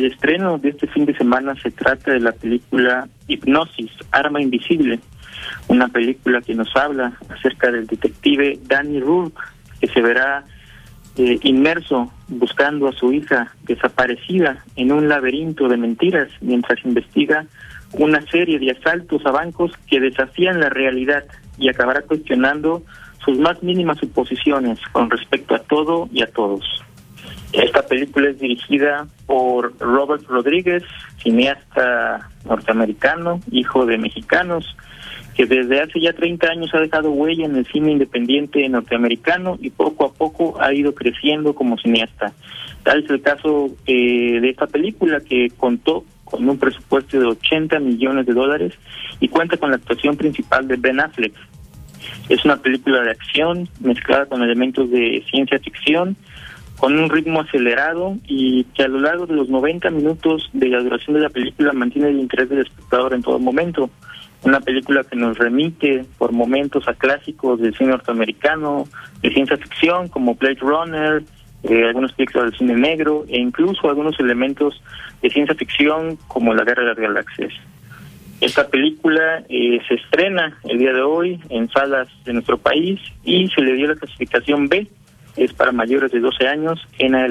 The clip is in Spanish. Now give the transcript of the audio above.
El estreno de este fin de semana se trata de la película Hipnosis, Arma Invisible, una película que nos habla acerca del detective Danny Rourke, que se verá inmerso buscando a su hija desaparecida en un laberinto de mentiras mientras investiga una serie de asaltos a bancos que desafían la realidad y acabará cuestionando sus más mínimas suposiciones con respecto a todo y a todos. Esta película es dirigida por Robert Rodríguez, cineasta norteamericano, hijo de mexicanos, que desde hace ya 30 años ha dejado huella en el cine independiente norteamericano y poco a poco ha ido creciendo como cineasta. Tal es el caso de esta película, que contó con un presupuesto de $80 millones y cuenta con la actuación principal de Ben Affleck. Es una película de acción mezclada con elementos de ciencia ficción, con un ritmo acelerado y que a lo largo de los 90 minutos de la duración de la película mantiene el interés del espectador en todo momento. Una película que nos remite por momentos a clásicos del cine norteamericano, de ciencia ficción como Blade Runner, algunos películas del cine negro e incluso algunos elementos de ciencia ficción como La Guerra de las Galaxias. Esta película se estrena el día de hoy en salas de nuestro país y se le dio la clasificación B, es para mayores de 12 años en adelante.